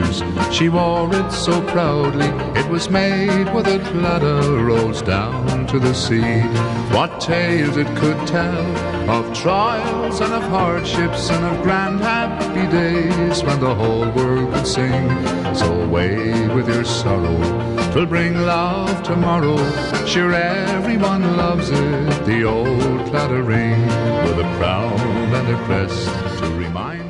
shoes. She wore it so proudly, it was made with a Claddagh rose down to the sea. What tales it could tell of trials and of hardships and of grand happy days when the whole world could sing. So away with your sorrow, 'twill bring love tomorrow. Sure everyone loves it, the old Claddagh ring, with a crown and a crest to remind